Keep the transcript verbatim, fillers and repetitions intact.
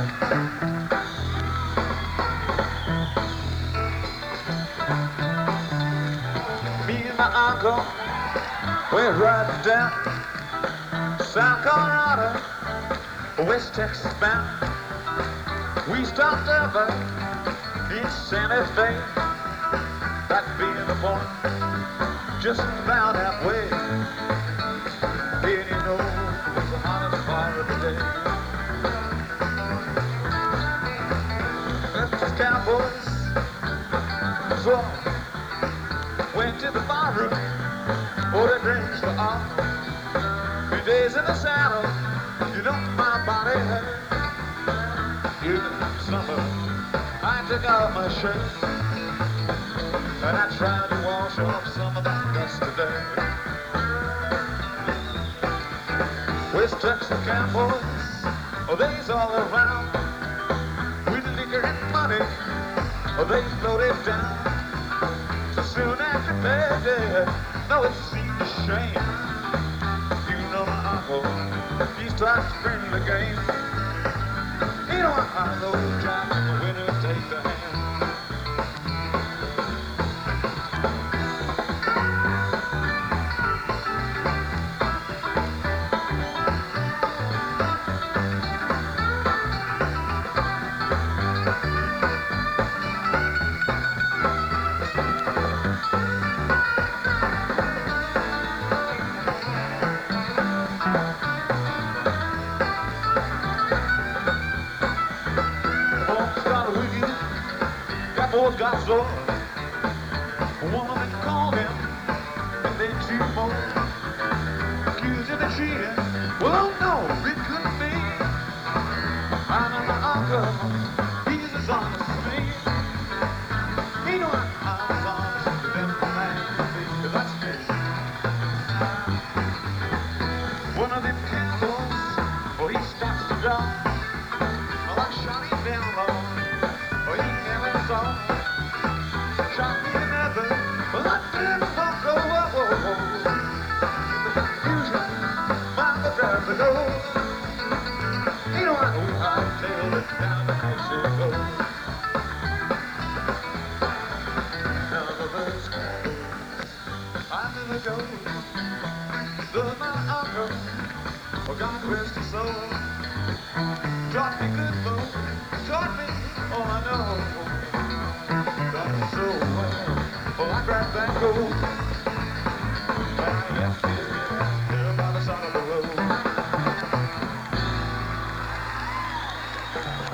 Me and my uncle went riding down South Colorado, West Texas bound. We stopped over in Santa Fe, that being the point, just about halfway. Did you know it was the hottest part of the day? Memphis Cowboys so went to the barroom, ordered drinks for all. Three days in the saddle, you know my body hurt. In the summer, I took off my shirt, and I tried to wash off some of that dust today. West Texas Cowboys, oh, they's all around. With liquor and money, oh, they floated down. So soon after payday, no, it seemed a shame. You know my uncle, he starts to bring the game. You know I know the job, the winner take the hand. Boys got sore. One of them called him, and then two more accused him of cheating. Well, no, it couldn't be. I know my uncle, he's as honest as me. He know I'm as honest as them man can be, 'cause that's me. One of them cowboys, well, he starts to draw. Well, I shot him down low. Oh, he never saw. Shot me another, but I didn't want to go. Oh, oh, oh. The confusion, my driver knows. You know I know how to tell it down the Mexico. Now the birds call, I never go. Though my uncle, oh, God rest his soul, taught me good folk, taught me all I know. So well, well, I grabbed that gold. I left it there by the side of the road.